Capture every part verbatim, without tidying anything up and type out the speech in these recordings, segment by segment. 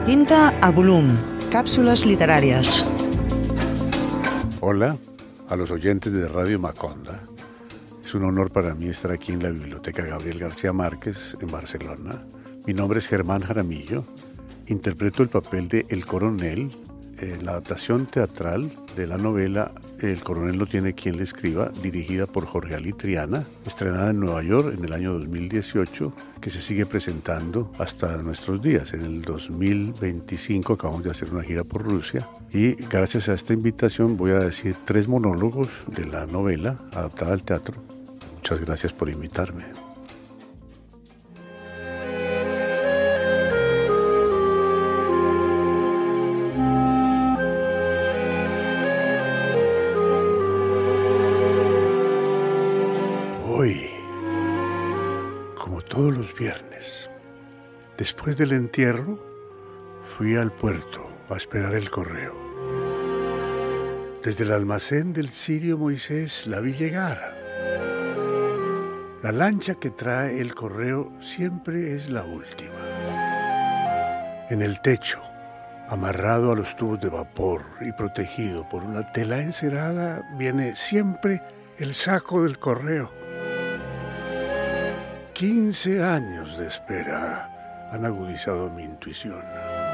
Tinta a volum. Cápsulas literarias. Hola a los oyentes de Radio Macondo. Es un honor para mí estar aquí en la Biblioteca Gabriel García Márquez en Barcelona. Mi nombre es Germán Jaramillo. Interpreto el papel de El Coronel en la adaptación teatral de la novela El Coronel no tiene quien le escriba, dirigida por Jorge Ali Triana, estrenada en Nueva York en el año dos mil dieciocho, que se sigue presentando hasta nuestros días. En el dos mil veinticinco acabamos de hacer una gira por Rusia y gracias a esta invitación voy a decir tres monólogos de la novela adaptada al teatro. Muchas gracias por invitarme. Hoy, como todos los viernes, después del entierro, fui al puerto a esperar el correo. Desde el almacén del Sirio Moisés la vi llegar. La lancha que trae el correo siempre es la última. En el techo, amarrado a los tubos de vapor y protegido por una tela encerada, viene siempre el saco del correo. Quince años de espera han agudizado mi intuición.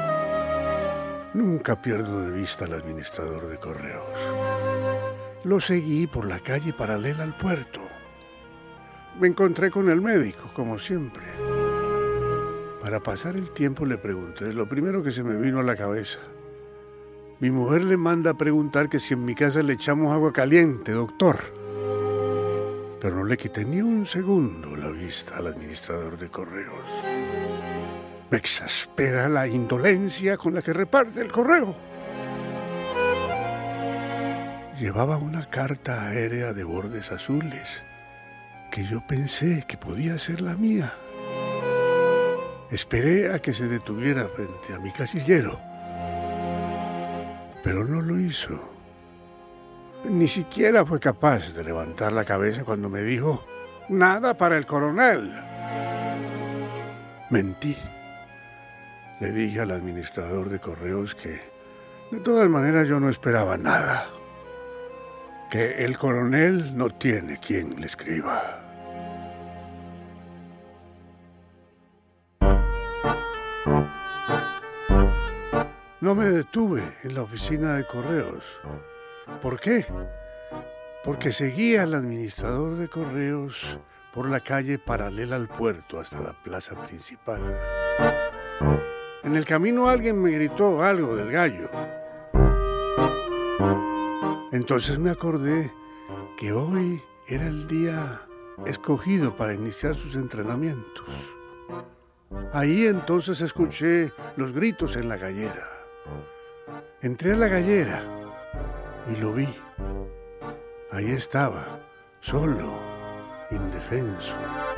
Nunca pierdo de vista al administrador de correos. Lo seguí por la calle paralela al puerto. Me encontré con el médico, como siempre. Para pasar el tiempo le pregunté lo primero que se me vino a la cabeza. Mi mujer le manda a preguntar que si en mi casa le echamos agua caliente, doctor. Pero no le quité ni un segundo la vista al administrador de correos. Me exaspera la indolencia con la que reparte el correo. Llevaba una carta aérea de bordes azules que yo pensé que podía ser la mía. Esperé a que se detuviera frente a mi casillero, pero no lo hizo. Ni siquiera fue capaz de levantar la cabeza cuando me dijo: «Nada para el coronel». Mentí. Le dije al administrador de correos que, de todas maneras, yo no esperaba nada. Que el coronel no tiene quien le escriba. No me detuve en la oficina de correos. ¿Por qué? Porque seguía al administrador de correos por la calle paralela al puerto hasta la plaza principal. En el camino alguien me gritó algo del gallo. Entonces me acordé que hoy era el día escogido para iniciar sus entrenamientos. Ahí entonces escuché los gritos en la gallera. Entré a la gallera y lo vi. Ahí estaba, solo, indefenso.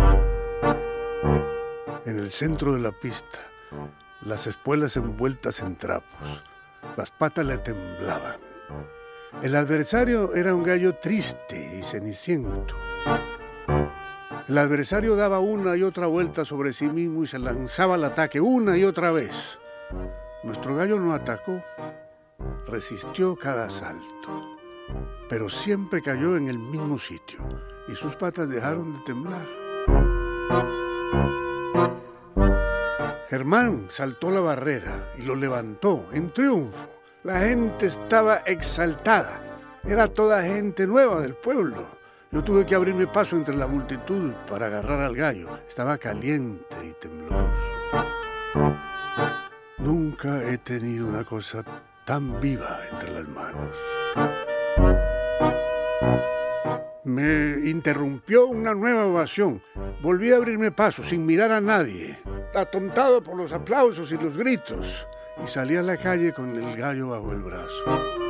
En el centro de la pista, las espuelas envueltas en trapos, las patas le temblaban. El adversario era un gallo triste y ceniciento. El adversario daba una y otra vuelta sobre sí mismo y se lanzaba al ataque una y otra vez. Nuestro gallo no atacó, resistió cada asalto, pero siempre cayó en el mismo sitio y sus patas dejaron de temblar. Germán saltó la barrera y lo levantó en triunfo. La gente estaba exaltada. Era toda gente nueva del pueblo. Yo tuve que abrirme paso entre la multitud para agarrar al gallo. Estaba caliente y tembloroso. Nunca he tenido una cosa tan viva entre las manos. Me interrumpió una nueva ovación. Volví a abrirme paso sin mirar a nadie, atontado por los aplausos y los gritos, y salí a la calle con el gallo bajo el brazo.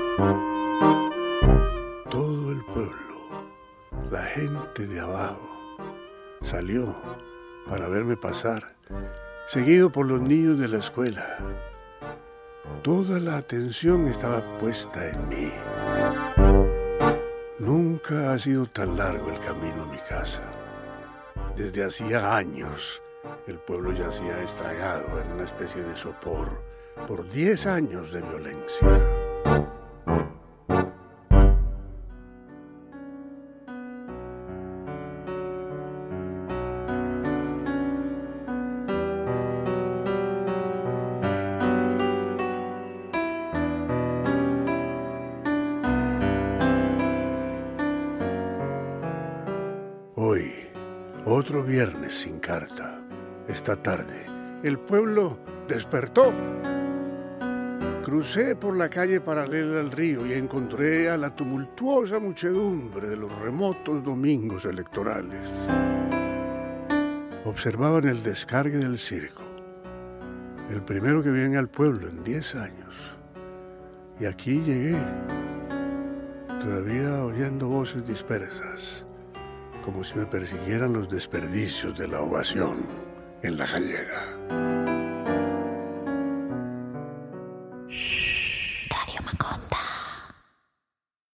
Todo el pueblo, la gente de abajo, salió para verme pasar, seguido por los niños de la escuela. Toda la atención estaba puesta en mí. Nunca ha sido tan largo el camino a mi casa. Desde hacía años, el pueblo yacía estragado en una especie de sopor, por diez años de violencia. Hoy, otro viernes sin carta. Esta tarde, el pueblo despertó. Crucé por la calle paralela al río y encontré a la tumultuosa muchedumbre de los remotos domingos electorales. Observaban el descargue del circo, el primero que viene al pueblo en diez años. Y aquí llegué, todavía oyendo voces dispersas, como si me persiguieran los desperdicios de la ovación en la gallera. Shh.